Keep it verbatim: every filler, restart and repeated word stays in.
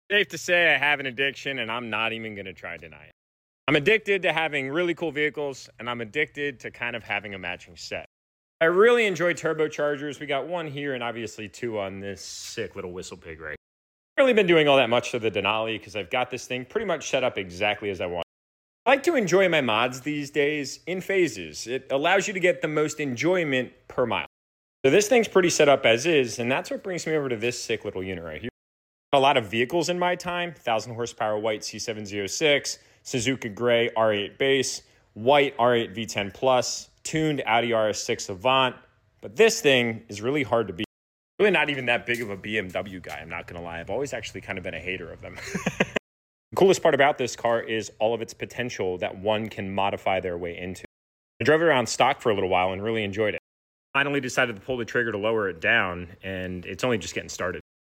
Safe to say I have an addiction, and I'm not even going to try to deny it. I'm addicted to having really cool vehicles, and I'm addicted to kind of having a matching set. I really enjoy turbochargers. We got one here and obviously two on this sick little whistle pig right here. Really been doing all that much to the Denali because I've got this thing pretty much set up exactly as I want. I like to enjoy my mods these days in phases. It allows you to get the most enjoyment per mile. So this thing's pretty set up as is, and that's what brings me over to this sick little unit right here. A lot of vehicles in my time: one thousand horsepower white C seven oh six, Suzuka gray R eight base, white R eight V ten plus, tuned Audi R S six Avant. But this thing is really hard to beat. Really not even that big of a B M W guy, I'm not going to lie. I've always actually kind of been a hater of them. The coolest part about this car is all of its potential that one can modify their way into. I drove it around stock for a little while and really enjoyed it. Finally decided to pull the trigger to lower it down, and it's only just getting started.